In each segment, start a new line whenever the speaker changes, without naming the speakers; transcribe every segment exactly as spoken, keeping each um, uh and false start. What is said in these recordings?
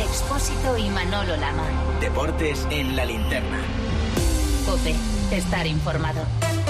Expósito y Manolo Lama.
Deportes en la linterna.
COPE. Estar informado.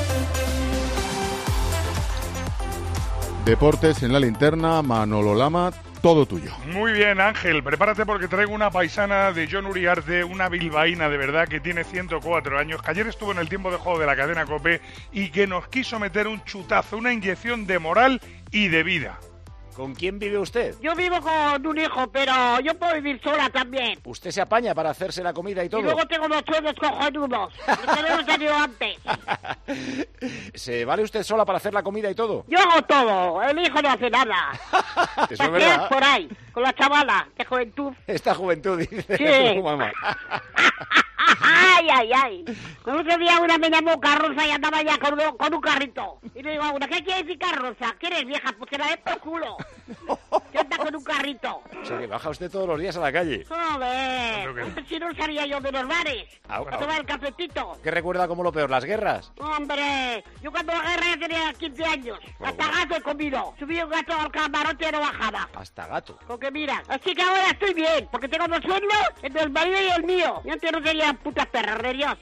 Deportes en la linterna, Manolo Lama, todo tuyo.
Muy bien, Ángel, prepárate porque traigo una paisana de Jon Uriarte, una bilbaína de verdad que tiene ciento cuatro años, que ayer estuvo en el tiempo de juego de la cadena COPE y que nos quiso meter un chutazo, una inyección de moral y de vida.
¿Con quién vive usted?
Yo vivo con un hijo, pero yo puedo vivir sola también.
¿Usted se apaña para hacerse la comida y todo?
Y luego tengo dos sueños cojonudos. Los tenemos tenido antes.
¿Se vale usted sola para hacer la comida y todo?
Yo hago todo. El hijo no hace nada.
Eso es verdad.
Por ahí, con la chavala. ¡Qué juventud!
Esta juventud, dice
sí.
su mamá.
¡Ay, ay, ay! El otro día una me llamó Carroza y andaba ya con, con un carrito. Y le digo a una, ¿qué quiere decir Carroza? ¿Qué eres, vieja? Pues que la des por culo. ¿Qué anda con un carrito?
O sea, que baja usted todos los días a la calle.
Joder, que... si no salía yo de los bares.
Ah,
a tomar el cafetito.
¿Qué recuerda como lo peor, las guerras?
Hombre, yo cuando la guerra ya tenía quince años. Bueno, hasta bueno. gato he comido. Subí un gato al camarote y no bajaba.
Hasta gato.
Porque mira, así que ahora estoy bien, porque tengo dos sueldos, entre el marido y el mío. Y antes no tenía putas perras, de Dios.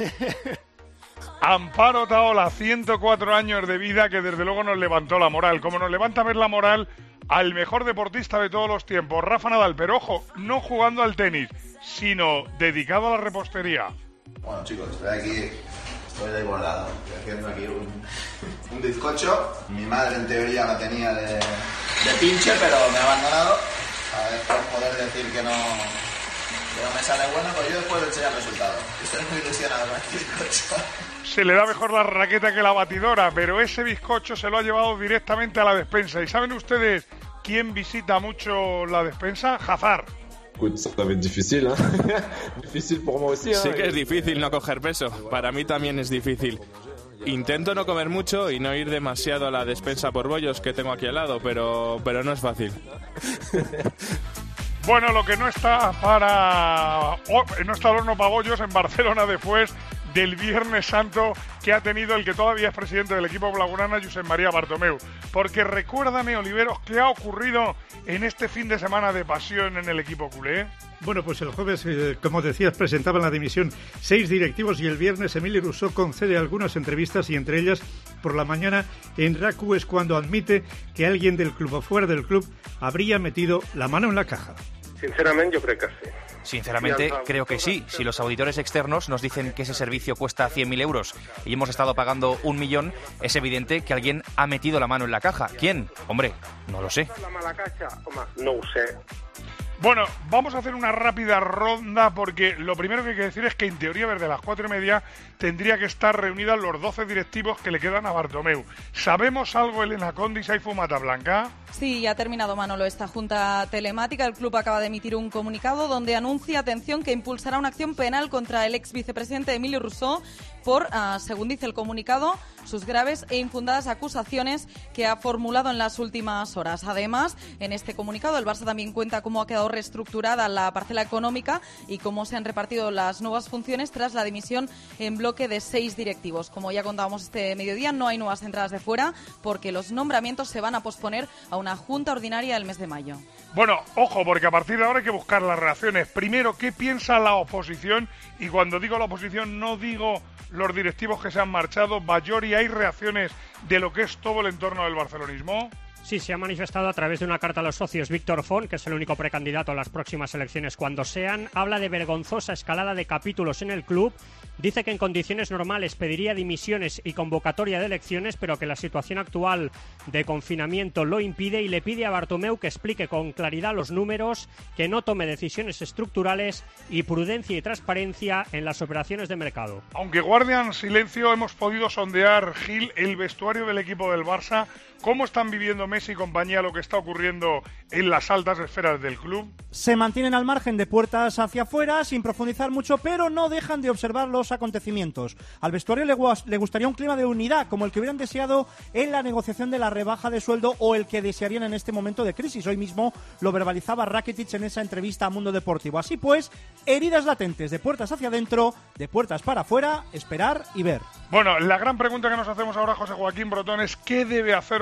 Amparo Taola, ciento cuatro años de vida que desde luego nos levantó la moral. Como nos levanta ver la moral al mejor deportista de todos los tiempos, Rafa Nadal, pero ojo, no jugando al tenis, sino dedicado a la repostería.
Bueno, chicos, estoy aquí, estoy desbordado. Estoy haciendo aquí un, un bizcocho. Mi madre en teoría la tenía de, de pinche, pero me ha abandonado. A ver, por poder decir que no, que no me sale bueno, pues yo después le enseño el resultado. Estoy muy ilusionado con este bizcocho.
Se le da mejor la raqueta que la batidora, pero ese bizcocho se lo ha llevado directamente a la despensa. ¿Y saben ustedes quién visita mucho la despensa? Hazard.
Es difícil, ¿eh? Difícil por mí aussi.
Sí que es difícil no coger peso. Para mí también es difícil. Intento no comer mucho y no ir demasiado a la despensa por bollos que tengo aquí al lado, pero, pero no es fácil.
Bueno, lo que no está para oh, no está el horno para bollos en Barcelona después del Viernes Santo que ha tenido el que todavía es presidente del equipo blaugrana, Josep María Bartomeu. Porque recuérdame, Oliveros, ¿qué ha ocurrido en este fin de semana de pasión en el equipo culé?
Bueno, pues el jueves, eh, como decías, presentaban la dimisión seis directivos y el viernes Emili Rousseau concede algunas entrevistas y entre ellas, por la mañana, en R A C U es cuando admite que alguien del club o fuera del club habría metido la mano en la caja.
Sinceramente, yo creo que sí.
Sinceramente, creo que sí. Si los auditores externos nos dicen que ese servicio cuesta cien mil euros y hemos estado pagando un millón, es evidente que alguien ha metido la mano en la caja. ¿Quién? Hombre, no lo sé.
No lo sé.
Bueno, vamos a hacer una rápida ronda porque lo primero que hay que decir es que en teoría desde las cuatro y media tendría que estar reunidas los doce directivos que le quedan a Bartomeu. ¿Sabemos algo, Elena Condis? ¿Hay fumata blanca?
Sí, ha terminado, Manolo, esta junta telemática. El club acaba de emitir un comunicado donde anuncia, atención, que impulsará una acción penal contra el ex vicepresidente Emili Rousseau por, uh, según dice el comunicado, sus graves e infundadas acusaciones que ha formulado en las últimas horas. Además, en este comunicado el Barça también cuenta cómo ha quedado reestructurada la parcela económica y cómo se han repartido las nuevas funciones tras la dimisión en bloque de seis directivos. Como ya contábamos este mediodía, no hay nuevas entradas de fuera porque los nombramientos se van a posponer a una junta ordinaria el mes de mayo.
Bueno, ojo, porque a partir de ahora hay que buscar las reacciones. Primero, ¿qué piensa la oposición? Y cuando digo la oposición no digo los directivos que se han marchado. Bayori, ¿hay reacciones de lo que es todo el entorno del barcelonismo?
Sí, se ha manifestado a través de una carta a los socios. Víctor Font, que es el único precandidato a las próximas elecciones cuando sean, habla de vergonzosa escalada de capítulos en el club. Dice que en condiciones normales pediría dimisiones y convocatoria de elecciones, pero que la situación actual de confinamiento lo impide y le pide a Bartomeu que explique con claridad los números, que no tome decisiones estructurales y prudencia y transparencia en las operaciones de mercado.
Aunque guardan silencio, hemos podido sondear, Gil, el vestuario del equipo del Barça. ¿Cómo están viviendo Messi y compañía lo que está ocurriendo en las altas esferas del club?
Se mantienen al margen de puertas hacia afuera, sin profundizar mucho, pero no dejan de observar los acontecimientos. Al vestuario le, le gustaría un clima de unidad, como el que hubieran deseado en la negociación de la rebaja de sueldo o el que desearían en este momento de crisis. Hoy mismo lo verbalizaba Rakitic en esa entrevista a Mundo Deportivo. Así pues, heridas latentes de puertas hacia adentro, de puertas para afuera, esperar y ver.
Bueno, la gran pregunta que nos hacemos ahora, José Joaquín Brotón, es ¿qué debe hacer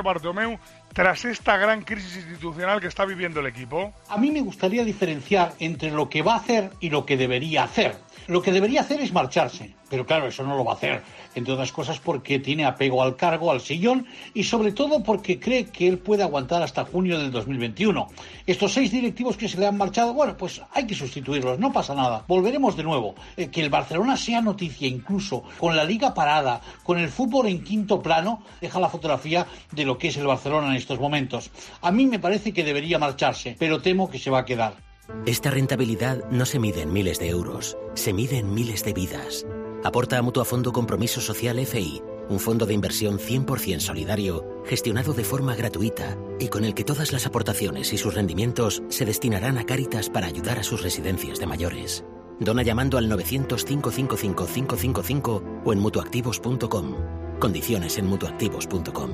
Bartomeu, tras esta gran crisis institucional que está viviendo el equipo?
A mí me gustaría diferenciar entre lo que va a hacer y lo que debería hacer. Lo que debería hacer es marcharse, pero claro, eso no lo va a hacer, entre otras cosas porque tiene apego al cargo, al sillón, y sobre todo porque cree que él puede aguantar hasta junio del dos mil veintiuno. Estos seis directivos que se le han marchado, bueno, pues hay que sustituirlos, no pasa nada, volveremos de nuevo. Eh, que el Barcelona sea noticia incluso con la Liga parada, con el fútbol en quinto plano, deja la fotografía de lo que es el Barcelona en estos momentos. A mí me parece que debería marcharse, pero temo que se va a quedar.
Esta rentabilidad no se mide en miles de euros, se mide en miles de vidas. Aporta a Mutuafondo Compromiso Social F I, un fondo de inversión cien por ciento solidario, gestionado de forma gratuita y con el que todas las aportaciones y sus rendimientos se destinarán a Cáritas para ayudar a sus residencias de mayores. Dona llamando al novecientos, cinco cinco cinco, cinco cinco cinco o en mutuactivos punto com. Condiciones en mutuactivos punto com.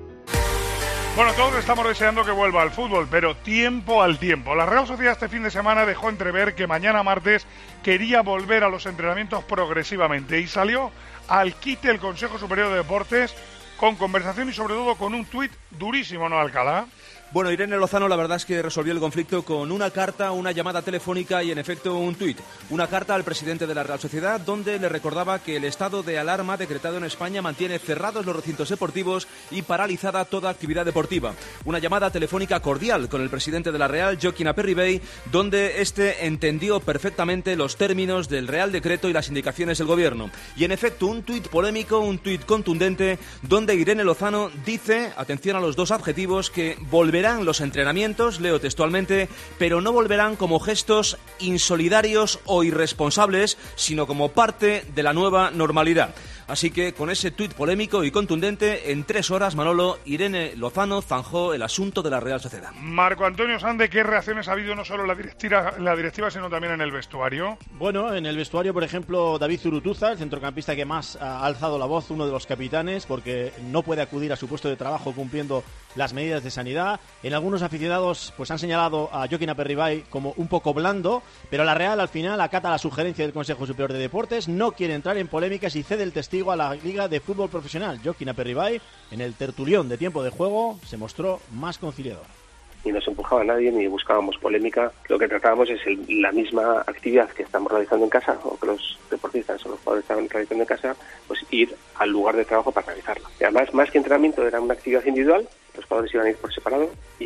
Bueno, todos estamos deseando que vuelva al fútbol, pero tiempo al tiempo. La Real Sociedad este fin de semana dejó entrever que mañana martes quería volver a los entrenamientos progresivamente y salió al quite el Consejo Superior de Deportes con conversación y sobre todo con un tuit durísimo, ¿no, Alcalá?
Bueno, Irene Lozano la verdad es que resolvió el conflicto con una carta, una llamada telefónica y en efecto un tuit. Una carta al presidente de la Real Sociedad donde le recordaba que el estado de alarma decretado en España mantiene cerrados los recintos deportivos y paralizada toda actividad deportiva. Una llamada telefónica cordial con el presidente de la Real, Joaquín Aperribey, donde este entendió perfectamente los términos del Real Decreto y las indicaciones del gobierno. Y en efecto un tuit polémico, un tuit contundente donde Irene Lozano dice, atención a los dos adjetivos, que volverá los entrenamientos, leo textualmente, pero no volverán como gestos insolidarios o irresponsables, sino como parte de la nueva normalidad. Así que con ese tuit polémico y contundente, en tres horas, Manolo, Irene Lozano zanjó el asunto de la Real Sociedad.
Marco Antonio Sande, ¿qué reacciones ha habido no solo en la directiva, la directiva sino también en el vestuario?
Bueno, en el vestuario, por ejemplo, David Zurutuza, el centrocampista que más ha alzado la voz, uno de los capitanes, porque no puede acudir a su puesto de trabajo cumpliendo las medidas de sanidad. En algunos aficionados pues han señalado a Joaquín Aperribay como un poco blando, pero la Real al final acata la sugerencia del Consejo Superior de Deportes, no quiere entrar en polémicas y cede el testigo a la Liga de Fútbol Profesional. Joaquín Aperribay, en el tertulión de tiempo de juego, se mostró más conciliador.
Ni nos empujaba a nadie, ni buscábamos polémica. Lo que tratábamos es el, la misma actividad que estamos realizando en casa, o que los deportistas o los jugadores estaban realizando en casa, pues ir al lugar de trabajo para realizarla. Y además, más que entrenamiento, era una actividad individual. Los jugadores iban a ir por separado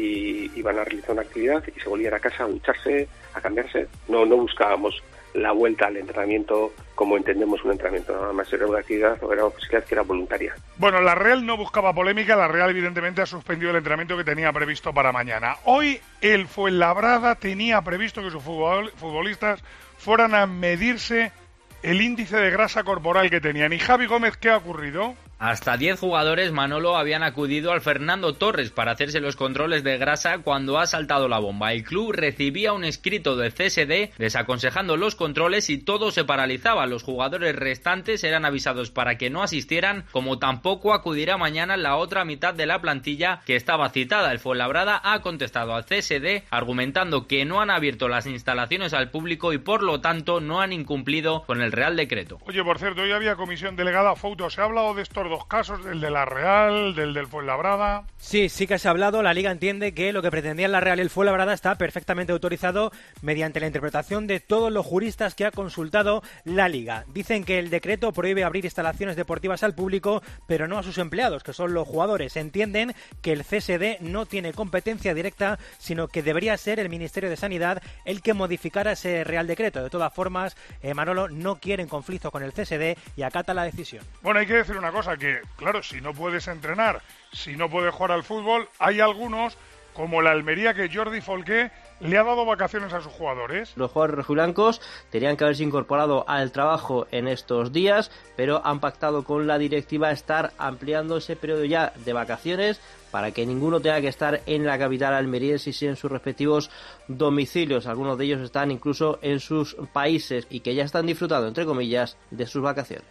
y iban a realizar una actividad y se volvían a casa a ducharse, a cambiarse. No, no buscábamos la vuelta al entrenamiento como entendemos un entrenamiento, nada más era una actividad o era una actividad que era voluntaria.
Bueno, la Real no buscaba polémica, la Real evidentemente ha suspendido el entrenamiento que tenía previsto para mañana. Hoy el Fuenlabrada tenía previsto que sus futbol, futbolistas fueran a medirse el índice de grasa corporal que tenían. ¿Y Javi Gómez qué ha ocurrido?
Hasta diez jugadores, Manolo, habían acudido al Fernando Torres para hacerse los controles de grasa cuando ha saltado la bomba. El club recibía un escrito del C S D desaconsejando los controles y todo se paralizaba. Los jugadores restantes eran avisados para que no asistieran, como tampoco acudirá mañana la otra mitad de la plantilla que estaba citada. El Fuenlabrada ha contestado al C S D argumentando que no han abierto las instalaciones al público y por lo tanto no han incumplido con el Real Decreto.
Oye, por cierto, hoy había comisión delegada Fouto. ¿Se ha hablado de estos dos casos, del de la Real, del del Fuenlabrada?
Sí, sí que se ha hablado. La Liga entiende que lo que pretendían la Real y el Fuenlabrada está perfectamente autorizado mediante la interpretación de todos los juristas que ha consultado la Liga. Dicen que el decreto prohíbe abrir instalaciones deportivas al público, pero no a sus empleados, que son los jugadores. Entienden que el C S D no tiene competencia directa, sino que debería ser el Ministerio de Sanidad el que modificara ese Real Decreto. De todas formas, eh, Manolo no quiere en conflicto con el C S D y acata la decisión.
Bueno, hay que decir una cosa, que claro, si no puedes entrenar, si no puedes jugar al fútbol, hay algunos, como la Almería, que Jordi Folqué le ha dado vacaciones a sus jugadores.
Los jugadores rojiblancos tenían que haberse incorporado al trabajo en estos días, pero han pactado con la directiva estar ampliando ese periodo ya de vacaciones para que ninguno tenga que estar en la capital almeriense, y en sus respectivos domicilios. Algunos de ellos están incluso en sus países y que ya están disfrutando, entre comillas, de sus vacaciones.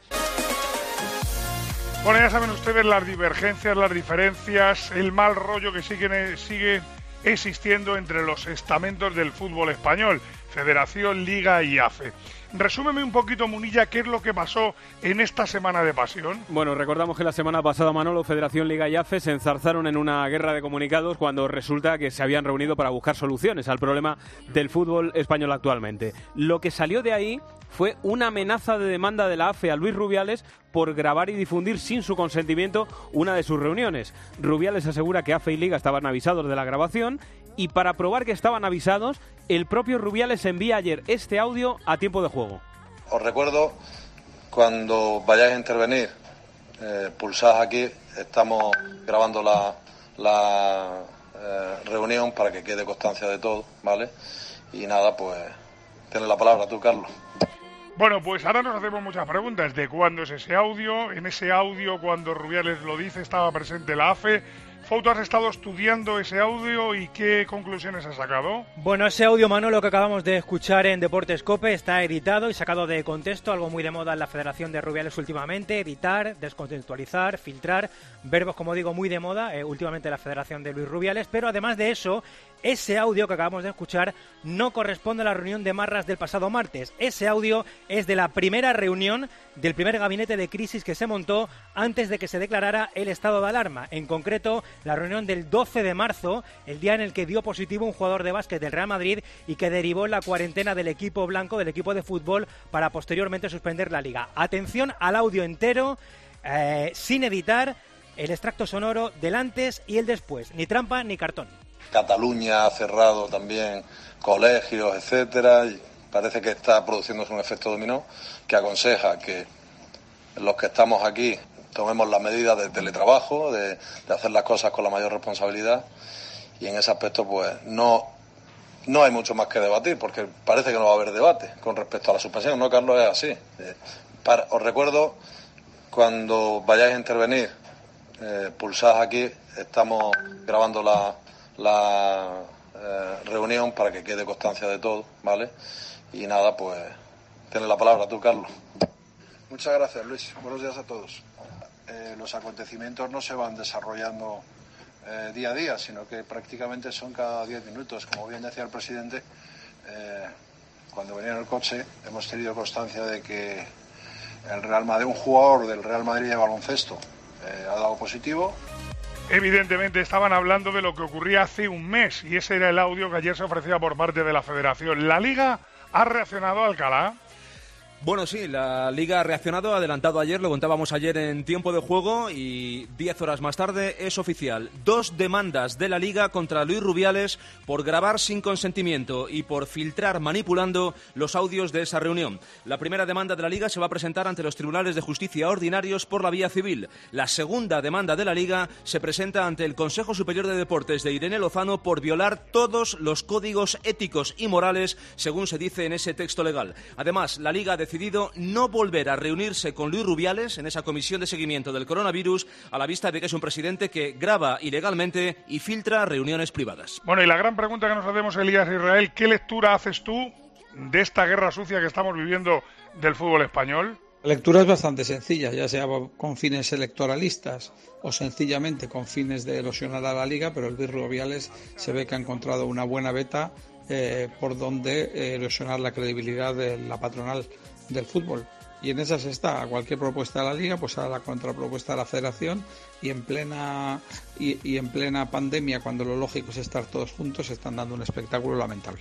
Bueno, ya saben ustedes las divergencias, las diferencias, el mal rollo que sigue, sigue existiendo entre los estamentos del fútbol español. Federación, Liga y A F E. Resúmeme un poquito, Munilla, qué es lo que pasó en esta semana de pasión.
Bueno, recordamos que la semana pasada, Manolo, Federación, Liga y A F E se enzarzaron en una guerra de comunicados cuando resulta que se habían reunido para buscar soluciones al problema del fútbol español actualmente. Lo que salió de ahí fue una amenaza de demanda de la A F E a Luis Rubiales por grabar y difundir sin su consentimiento una de sus reuniones. Rubiales asegura que A F E y Liga estaban avisados de la grabación y para probar que estaban avisados, el propio Rubiales envía ayer este audio a tiempo de juego.
Os recuerdo, cuando vayáis a intervenir, eh, pulsad aquí, estamos grabando la, la eh, reunión para que quede constancia de todo, ¿vale? Y nada, pues tienes la palabra tú, Carlos.
Bueno, pues ahora nos hacemos muchas preguntas de cuándo es ese audio. En ese audio, cuando Rubiales lo dice, estaba presente la A F E. Fouto, ¿has estado estudiando ese audio y qué conclusiones has sacado?
Bueno, ese audio, Manolo, que acabamos de escuchar en Deportes COPE está editado y sacado de contexto, algo muy de moda en la Federación de Rubiales últimamente, editar, descontextualizar, filtrar, verbos, como digo, muy de moda eh, últimamente en la Federación de Luis Rubiales, pero además de eso, ese audio que acabamos de escuchar no corresponde a la reunión de Marras del pasado martes. Ese audio es de la primera reunión del primer gabinete de crisis que se montó antes de que se declarara el estado de alarma. En concreto, la reunión del doce de marzo, el día en el que dio positivo un jugador de básquet del Real Madrid y que derivó en la cuarentena del equipo blanco, del equipo de fútbol, para posteriormente suspender la liga. Atención al audio entero, eh, sin editar, el extracto sonoro del antes y el después. Ni trampa ni cartón.
Cataluña ha cerrado también colegios, etcétera, y parece que está produciéndose un efecto dominó que aconseja que los que estamos aquí tomemos las medidas de teletrabajo, de, de hacer las cosas con la mayor responsabilidad, y en ese aspecto pues no, no hay mucho más que debatir, porque parece que no va a haber debate con respecto a la suspensión, ¿no, Carlos? Es así. Eh, para, os recuerdo, cuando vayáis a intervenir, eh, pulsad aquí, estamos grabando la, la eh, reunión para que quede constancia de todo, ¿vale? Y nada, pues tienes la palabra tú, Carlos.
Muchas gracias, Luis. Buenos días a todos. Eh, los acontecimientos no se van desarrollando eh, día a día, sino que prácticamente son cada diez minutos. Como bien decía el presidente, eh, cuando venía en el coche hemos tenido constancia de que el Real Madrid, un jugador del Real Madrid de baloncesto eh, ha dado positivo.
Evidentemente estaban hablando de lo que ocurría hace un mes y ese era el audio que ayer se ofrecía por parte de la Federación. ¿La Liga ha reaccionado, Alcalá?
Bueno, sí, la Liga ha reaccionado, adelantado ayer, lo contábamos ayer en tiempo de juego y diez horas más tarde es oficial. Dos demandas de la Liga contra Luis Rubiales por grabar sin consentimiento y por filtrar manipulando los audios de esa reunión. La primera demanda de la Liga se va a presentar ante los tribunales de justicia ordinarios por la vía civil. La segunda demanda de la Liga se presenta ante el Consejo Superior de Deportes de Irene Lozano por violar todos los códigos éticos y morales, según se dice en ese texto legal. Además, la Liga ha decidido no volver a reunirse con Luis Rubiales en esa comisión de seguimiento del coronavirus a la vista de que es un presidente que graba ilegalmente y filtra reuniones privadas.
Bueno, y la gran pregunta que nos hacemos, Elías Israel, ¿qué lectura haces tú de esta guerra sucia que estamos viviendo del fútbol español?
La lectura es bastante sencilla, ya sea con fines electoralistas o sencillamente con fines de erosionar a la Liga, pero el Luis Rubiales se ve que ha encontrado una buena beta eh, por donde erosionar la credibilidad de la patronal del fútbol, y en esas está. A cualquier propuesta de la Liga, pues a la contrapropuesta de la Federación, y en plena y, y en plena pandemia, cuando lo lógico es estar todos juntos, están dando un espectáculo lamentable.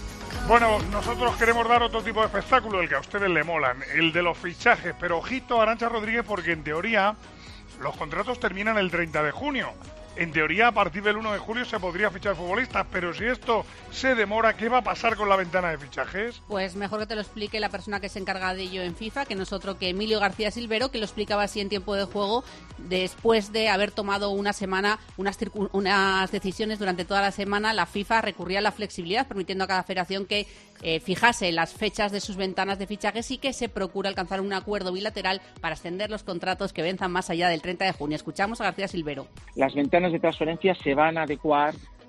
Bueno, nosotros queremos dar otro tipo de espectáculo, el que a ustedes le molan, el de los fichajes, pero ojito, Arantxa Rodríguez, porque en teoría los contratos terminan el treinta de junio. En teoría, a partir del uno de julio se podría fichar futbolistas, pero si esto se demora, ¿qué va a pasar con la ventana de fichajes?
Pues mejor que te lo explique la persona que se encarga de ello en FIFA, que no es otro que Emilio García Silvero, que lo explicaba así en tiempo de juego, después de haber tomado una semana, unas, circun- unas decisiones durante toda la semana. La FIFA recurría a la flexibilidad, permitiendo a cada federación que eh, fijase las fechas de sus ventanas de fichajes y que se procura alcanzar un acuerdo bilateral para extender los contratos que venzan más allá del treinta de junio. Escuchamos a García Silvero.
Las ventanas de transferencias se van a adecuar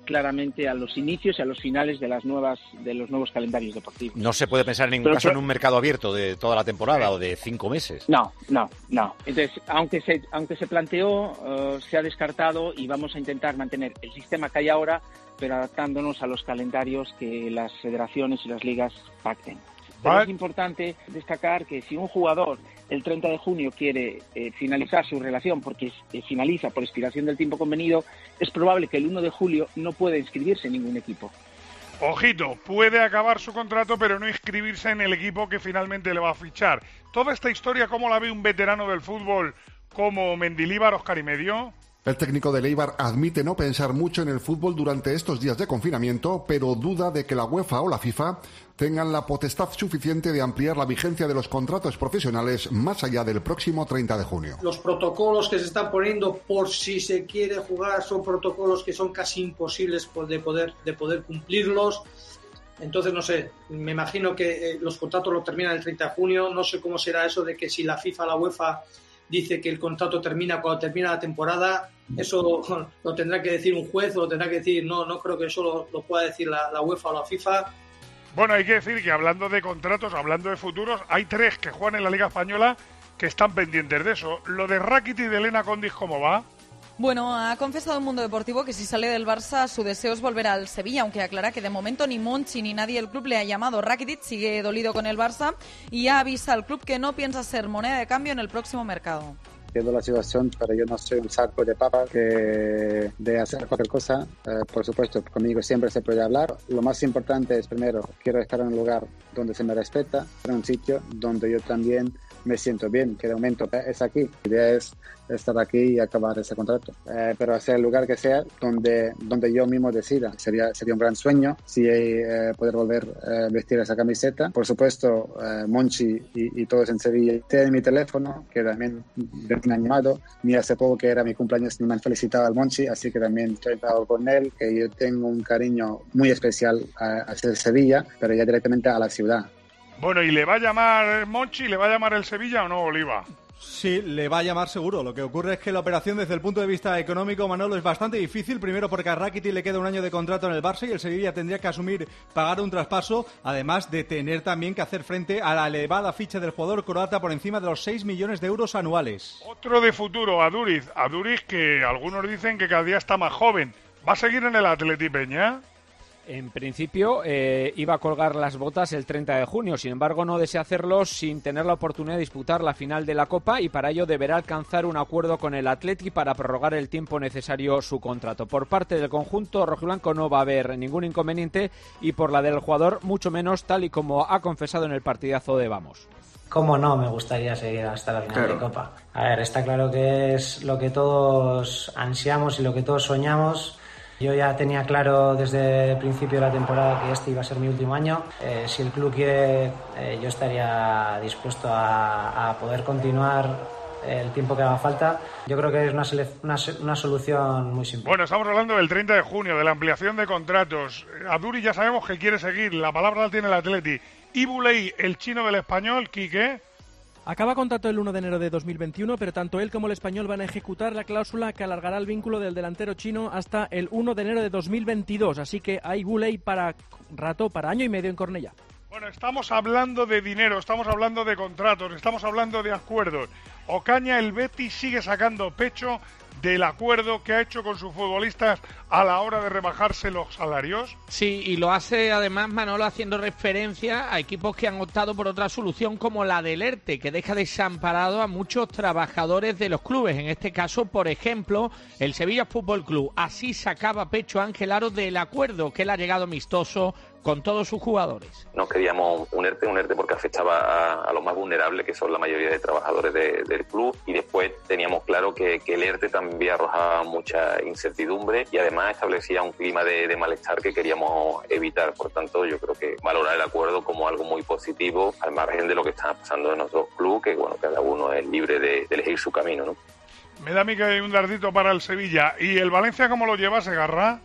claramente a los inicios y a los finales de las nuevas de los nuevos calendarios deportivos.
No se puede pensar en ningún
pero,
caso
pero,
en un mercado abierto de toda la temporada eh, o de cinco meses.
No, no, no. Entonces, aunque se aunque se planteó, uh, se ha descartado y vamos a intentar mantener el sistema que hay ahora, pero adaptándonos a los calendarios que las federaciones y las ligas pacten. Pero es importante destacar que si un jugador el treinta de junio quiere eh, finalizar su relación porque eh, finaliza por expiración del tiempo convenido, es probable que el uno de julio no pueda inscribirse en ningún equipo.
Ojito, puede acabar su contrato pero no inscribirse en el equipo que finalmente le va a fichar. Toda esta historia, ¿cómo la ve un veterano del fútbol como Mendilibar, Óscar y medio?
El técnico del Eibar admite no pensar mucho en el fútbol durante estos días de confinamiento, pero duda de que la UEFA o la FIFA tengan la potestad suficiente de ampliar la vigencia de los contratos profesionales más allá del próximo treinta de junio.
Los protocolos que se están poniendo por si se quiere jugar son protocolos que son casi imposibles de poder, de poder cumplirlos. Entonces, no sé, me imagino que los contratos los terminan el treinta de junio, no sé cómo será eso de que si la FIFA o la UEFA dice que el contrato termina cuando termina la temporada, eso lo tendrá que decir un juez o lo tendrá que decir, no, no creo que eso lo, lo pueda decir la, la UEFA o la FIFA.
Bueno, hay que decir que hablando de contratos, hablando de futuros, hay tres que juegan en la Liga Española que están pendientes de eso. Lo de Rakitic y de Elena Condis, ¿cómo va?
Bueno, ha confesado el Mundo Deportivo que si sale del Barça su deseo es volver al Sevilla, aunque aclara que de momento ni Monchi ni nadie del club le ha llamado. Rakitic sigue dolido con el Barça y ya avisa al club que no piensa ser moneda de cambio en el próximo mercado.
Entiendo la situación, pero yo no soy un saco de papa que de hacer cualquier cosa. Eh, por supuesto, conmigo siempre se puede hablar. Lo más importante es, primero, quiero estar en un lugar donde se me respeta, en un sitio donde yo también me siento bien, que de momento es aquí. La idea es estar aquí y acabar ese contrato. Eh, pero hacer el lugar que sea donde, donde yo mismo decida. Sería, sería un gran sueño si eh, poder volver a eh, vestir esa camiseta. Por supuesto, eh, Monchi y, y todos en Sevilla tienen mi teléfono, que también me han llamado. Ni hace poco que era mi cumpleaños me han felicitado al Monchi, así que también estoy hablando con él, que yo tengo un cariño muy especial hacia Sevilla, pero ya directamente a la ciudad.
Bueno, ¿y le va a llamar Monchi, le va a llamar el Sevilla o no, Oliva?
Sí, le va a llamar seguro. Lo que ocurre es que la operación desde el punto de vista económico, Manolo, es bastante difícil. Primero porque a Rakitic le queda un año de contrato en el Barça y el Sevilla tendría que asumir pagar un traspaso, además de tener también que hacer frente a la elevada ficha del jugador croata por encima de los seis millones de euros anuales.
Otro de futuro, Aduriz. Aduriz, que algunos dicen que cada día está más joven. ¿Va a seguir en el Atleti, Peña?
En principio eh, iba a colgar las botas el treinta de junio, sin embargo no desea hacerlo sin tener la oportunidad de disputar la final de la Copa y para ello deberá alcanzar un acuerdo con el Athletic para prorrogar el tiempo necesario su contrato. Por parte del conjunto rojiblanco no va a haber ningún inconveniente y por la del jugador mucho menos, tal y como ha confesado en el partidazo de Vamos.
¿Cómo no me gustaría seguir hasta la final claro. de Copa? A ver, está claro que es lo que todos ansiamos y lo que todos soñamos. Yo ya tenía claro desde el principio de la temporada que este iba a ser mi último año. Eh, si el club quiere, eh, yo estaría dispuesto a, a poder continuar el tiempo que haga falta. Yo creo que es una, sele- una, una solución muy simple.
Bueno, estamos hablando del treinta de junio, de la ampliación de contratos. Aduri ya sabemos que quiere seguir, la palabra la tiene el Atleti. Y Buley, el chino del Español, Quique.
Acaba contrato el uno de enero de dos mil veintiuno, pero tanto él como el Español van a ejecutar la cláusula que alargará el vínculo del delantero chino hasta el uno de enero de dos mil veintidós. Así que hay Guley para rato, para año y medio en Cornellá.
Bueno, estamos hablando de dinero, estamos hablando de contratos, estamos hablando de acuerdos. Ocaña, el Betis sigue sacando pecho del acuerdo que ha hecho con sus futbolistas a la hora de rebajarse los salarios.
Sí, y lo hace además Manolo haciendo referencia a equipos que han optado por otra solución como la del ERTE, que deja desamparado a muchos trabajadores de los clubes. En este caso, por ejemplo, el Sevilla Fútbol Club. Así sacaba pecho Ángel Aro del acuerdo que él ha llegado amistoso con todos sus jugadores.
No queríamos un ERTE, un ERTE porque afectaba a, a los más vulnerables, que son la mayoría de trabajadores de, del club, y después teníamos claro que, que el ERTE también arrojaba mucha incertidumbre y además establecía un clima de, de malestar que queríamos evitar. Por tanto, yo creo que valorar el acuerdo como algo muy positivo, al margen de lo que está pasando en nuestro club, que bueno, cada uno es libre de, de elegir su camino, ¿no?
Me da a mí que hay un dardito para el Sevilla. ¿Y el Valencia cómo lo lleva, Segarra?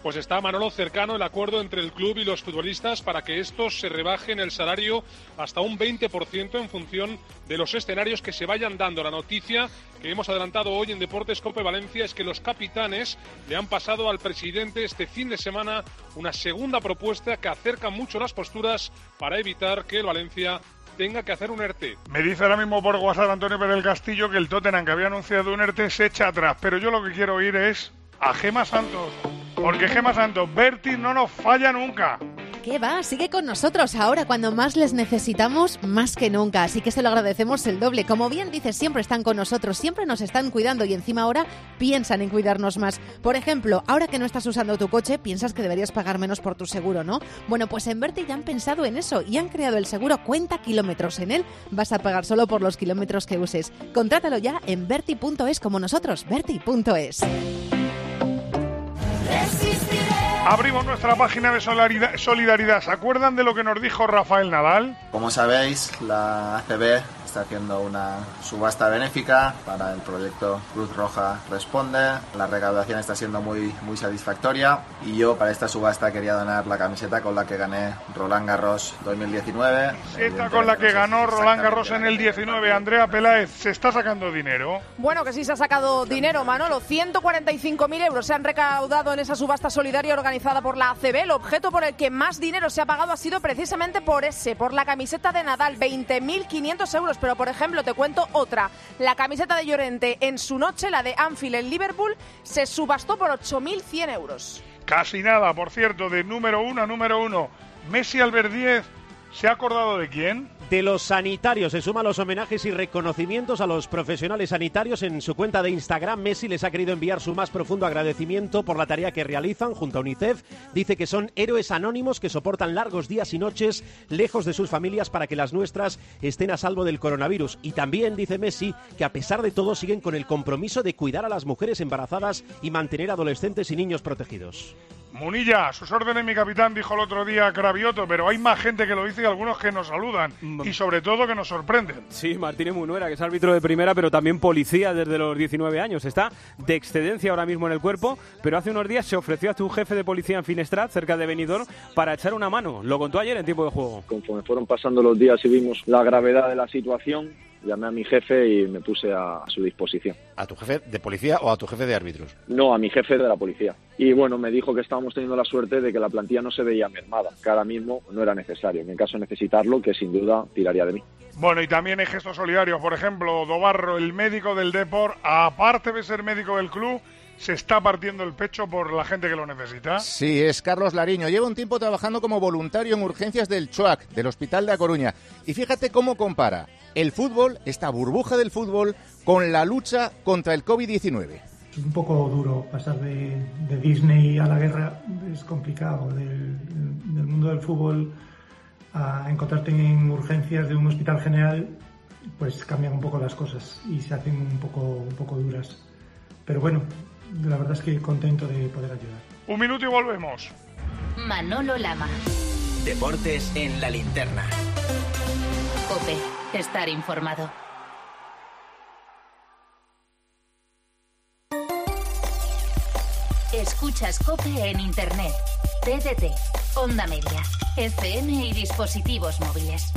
pues está, Manolo, cercano el acuerdo entre el club y los futbolistas para que estos se rebajen el salario hasta un veinte por ciento en función de los escenarios que se vayan dando. La noticia que hemos adelantado hoy en Deportes Cope Valencia es que los capitanes le han pasado al presidente este fin de semana una segunda propuesta que acerca mucho las posturas para evitar que el Valencia tenga que hacer un ERTE.
Me dice ahora mismo por WhatsApp Antonio Pérez del Castillo que el Tottenham, que había anunciado un ERTE, se echa atrás, pero yo lo que quiero oír es a Gema Santos, porque Gema Santos, Berti no nos falla nunca.
¿Qué va? Sigue con nosotros ahora, cuando más les necesitamos, más que nunca. Así que se lo agradecemos el doble. Como bien dices, siempre están con nosotros, siempre nos están cuidando y encima ahora piensan en cuidarnos más. Por ejemplo, ahora que no estás usando tu coche, piensas que deberías pagar menos por tu seguro, ¿no? Bueno, pues en Berti ya han pensado en eso y han creado el seguro Cuenta Kilómetros. En él vas a pagar solo por los kilómetros que uses. Contrátalo ya en berti punto es, como nosotros, berti punto es.
Abrimos nuestra página de solidaridad, solidaridad. ¿Se acuerdan de lo que nos dijo Rafael Nadal?
Como sabéis, la A C B está haciendo una subasta benéfica para el proyecto Cruz Roja Responde. La recaudación está siendo muy, muy satisfactoria y yo para esta subasta quería donar la camiseta con la que gané Roland Garros dos mil diecinueve.
Esta con la que ganó Roland Garros en el diecinueve. Andrea Peláez, ¿se está sacando dinero?
Bueno, que sí se ha sacado dinero, Manolo. ciento cuarenta y cinco mil euros se han recaudado en esa subasta solidaria organizada por la A C B. El objeto por el que más dinero se ha pagado ha sido precisamente por ese, por la camiseta de Nadal, veinte mil quinientos euros. Pero, por ejemplo, te cuento otra. La camiseta de Llorente en su noche, la de Anfield en Liverpool, se subastó por ocho mil cien euros.
Casi nada, por cierto, de número uno a número uno. Messi Albert Díez, ¿se ha acordado de quién?
De los sanitarios. Se suman los homenajes y reconocimientos a los profesionales sanitarios. En su cuenta de Instagram, Messi les ha querido enviar su más profundo agradecimiento por la tarea que realizan junto a UNICEF. Dice que son héroes anónimos que soportan largos días y noches lejos de sus familias para que las nuestras estén a salvo del coronavirus. Y también dice Messi que a pesar de todo siguen con el compromiso de cuidar a las mujeres embarazadas y mantener adolescentes y niños protegidos.
Munilla, sus órdenes, mi capitán, dijo el otro día Cravioto, pero hay más gente que lo dice y algunos que nos saludan y sobre todo que nos sorprenden.
Sí, Martínez Munuera, que es árbitro de primera, pero también policía desde los diecinueve años. Está de excedencia ahora mismo en el cuerpo, pero hace unos días se ofreció a tu jefe de policía en Finestrat, cerca de Benidorm, para echar una mano. Lo contó ayer en tiempo de juego.
Conforme fueron pasando los días y vimos la gravedad de la situación, llamé a mi jefe y me puse a su disposición.
¿A tu jefe de policía o a tu jefe de árbitros?
No, a mi jefe de la policía. Y bueno, me dijo que estábamos teniendo la suerte de que la plantilla no se veía mermada, que ahora mismo no era necesario. En caso de necesitarlo, que sin duda tiraría de mí.
Bueno, y también hay gestos solidarios. Por ejemplo, Dobarro, el médico del Depor, aparte de ser médico del club, se está partiendo el pecho por la gente que lo necesita.
Sí, es Carlos Lariño. Lleva un tiempo trabajando como voluntario en urgencias del CHOAC, del Hospital de A Coruña. Y fíjate cómo compara el fútbol, esta burbuja del fútbol, con la lucha contra el covid diecinueve.
Es un poco duro pasar de, de Disney a la guerra, es complicado. Del, del mundo del fútbol a encontrarte en urgencias de un hospital general, pues cambian un poco las cosas y se hacen un poco, un poco duras. Pero bueno, la verdad es que contento de poder ayudar.
Un minuto y volvemos.
Manolo Lama.
Deportes en la linterna.
COPE. Estar informado. Escuchas COPE en Internet, T D T, Onda Media, F M y dispositivos móviles.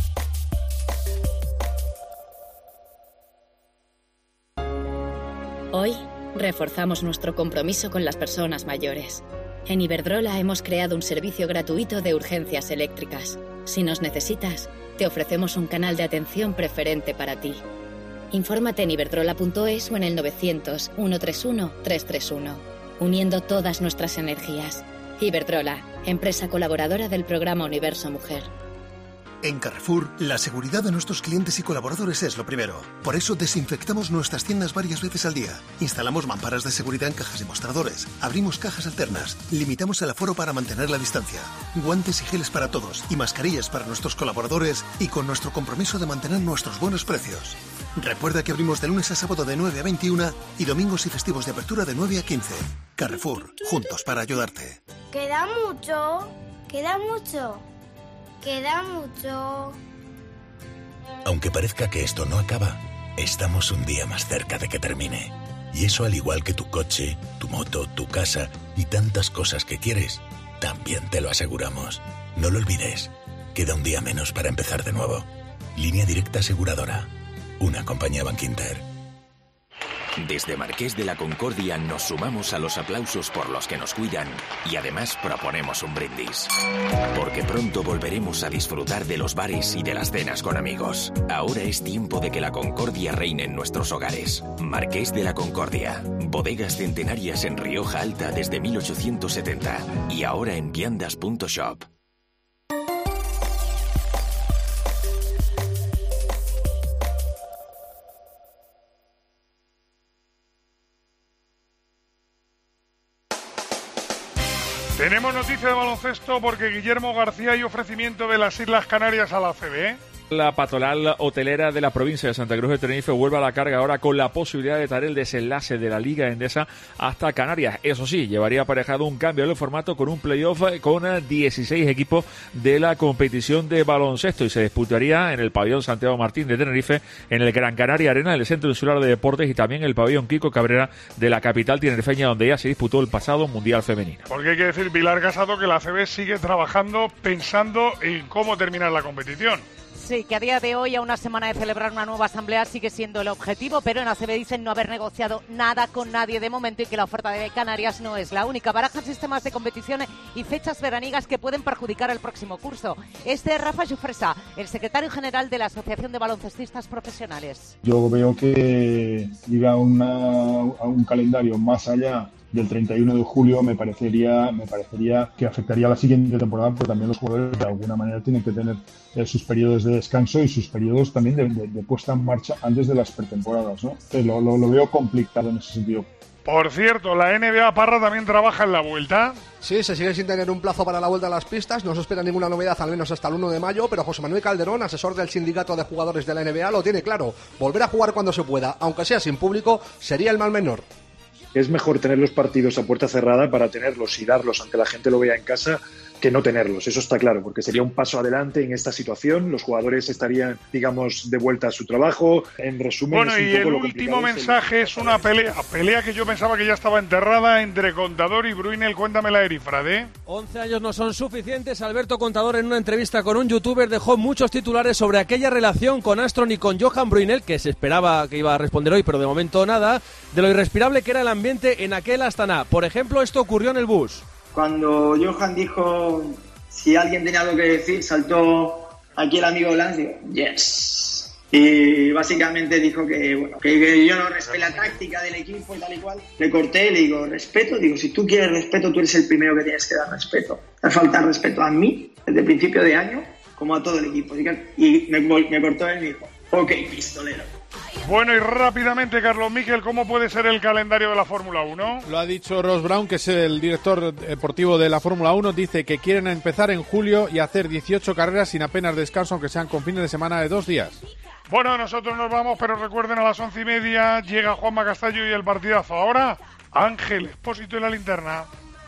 Hoy reforzamos nuestro compromiso con las personas mayores. En Iberdrola hemos creado un servicio gratuito de urgencias eléctricas. Si nos necesitas, te ofrecemos un canal de atención preferente para ti. Infórmate en iberdrola punto es o en el novecientos, ciento treinta y uno, trescientos treinta y uno. Uniendo todas nuestras energías. Iberdrola, empresa colaboradora del programa Universo Mujer.
En Carrefour, la seguridad de nuestros clientes y colaboradores es lo primero. Por eso desinfectamos nuestras tiendas varias veces al día. Instalamos mamparas de seguridad en cajas y mostradores. Abrimos cajas alternas. Limitamos el aforo para mantener la distancia. Guantes y geles para todos. Y mascarillas para nuestros colaboradores. Y con nuestro compromiso de mantener nuestros buenos precios. Recuerda que abrimos de lunes a sábado de nueve a veintiuna y domingos y festivos de apertura de nueve a quince. Carrefour, juntos para ayudarte.
Queda mucho, queda mucho. Queda mucho.
Aunque parezca que esto no acaba, estamos un día más cerca de que termine.
Y eso, al igual que tu coche, tu moto, tu casa y tantas cosas que quieres, también te lo aseguramos. No lo olvides. Queda un día menos para empezar de nuevo. Línea Directa Aseguradora. Una compañía Bankinter.
Desde Marqués de la Concordia nos sumamos a los aplausos por los que nos cuidan y además proponemos un brindis. Porque pronto volveremos a disfrutar de los bares y de las cenas con amigos. Ahora es tiempo de que la concordia reine en nuestros hogares. Marqués de la Concordia. Bodegas centenarias en Rioja Alta desde mil ochocientos setenta y ahora en viandas punto shop.
Tenemos noticia de baloncesto porque Guillermo García y ofrecimiento de las Islas Canarias a la A C B.
La patronal hotelera de la provincia de Santa Cruz de Tenerife vuelve a la carga ahora con la posibilidad de traer el desenlace de la Liga Endesa hasta Canarias. Eso sí, llevaría aparejado un cambio del formato con un playoff con dieciséis equipos de la competición de baloncesto y se disputaría en el pabellón Santiago Martín de Tenerife, en el Gran Canaria Arena, en el Centro Insular de Deportes y también el pabellón Kiko Cabrera de la capital tinerfeña, donde ya se disputó el pasado Mundial Femenino.
Porque hay que decir, Pilar Casado, que la A C B sigue trabajando pensando en cómo terminar la competición.
Sí, que a día de hoy, a una semana de celebrar una nueva asamblea, sigue siendo el objetivo, pero en A C B dicen no haber negociado nada con nadie de momento y que la oferta de Canarias no es la única. Barajan sistemas de competición y fechas veraniegas que pueden perjudicar el próximo curso. Este es Rafa Jufresa, el secretario general de la Asociación de Baloncestistas Profesionales.
Yo veo que ir a, una, a un calendario más allá del treinta y uno de julio me parecería me parecería que afectaría a la siguiente temporada, porque también los jugadores de alguna manera tienen que tener eh, sus periodos de descanso y sus periodos también de, de, de puesta en marcha antes de las pretemporadas, ¿no? Entonces, lo, lo, lo veo complicado en ese sentido.
Por cierto, la N B A, Parra, también trabaja en la vuelta.
Sí, se sigue sin tener un plazo para la vuelta a las pistas, no se espera ninguna novedad al menos hasta el uno de mayo, pero José Manuel Calderón, asesor del sindicato de jugadores de la N B A, lo tiene claro: volver a jugar cuando se pueda, aunque sea sin público, sería el mal menor.
Es mejor tener los partidos a puerta cerrada para tenerlos y darlos aunque la gente lo vea en casa, que no tenerlos, eso está claro, porque sería un paso adelante en esta situación. Los jugadores estarían, digamos, de vuelta a su trabajo. En resumen,
bueno,
es un
y
poco
el
lo
último mensaje es, el... es una pelea, pelea que yo pensaba que ya estaba enterrada entre Contador y Brunel. Cuéntamela, Erifrade.
once años no son suficientes. Alberto Contador, en una entrevista con un youtuber, dejó muchos titulares sobre aquella relación con Astron y con Johan Brunel, que se esperaba que iba a responder hoy, pero de momento nada, de lo irrespirable que era el ambiente en aquel Astana. Por ejemplo, esto ocurrió en el bus.
Cuando Johan dijo si alguien tenía algo que decir, saltó aquí el amigo Lance y dijo, yes. Y básicamente dijo que, bueno, que, que yo no respeto la táctica del equipo y tal y cual. Le corté y le digo, respeto. Digo, si tú quieres respeto, tú eres el primero que tienes que dar respeto. Te falta respeto a mí, desde el principio de año, como a todo el equipo. Y me, me cortó él y me dijo, ok, pistolero.
Bueno, y rápidamente, Carlos Miquel, ¿cómo puede ser el calendario de la Fórmula uno?
Lo ha dicho Ross Brown, que es el director deportivo de la Fórmula uno. Dice que quieren empezar en julio y hacer dieciocho carreras sin apenas descanso, aunque sean con fines de semana de dos días.
Bueno, nosotros nos vamos, pero recuerden, a las once y media llega Juanma Castaño y el partidazo. Ahora, Ángel Expósito y la linterna.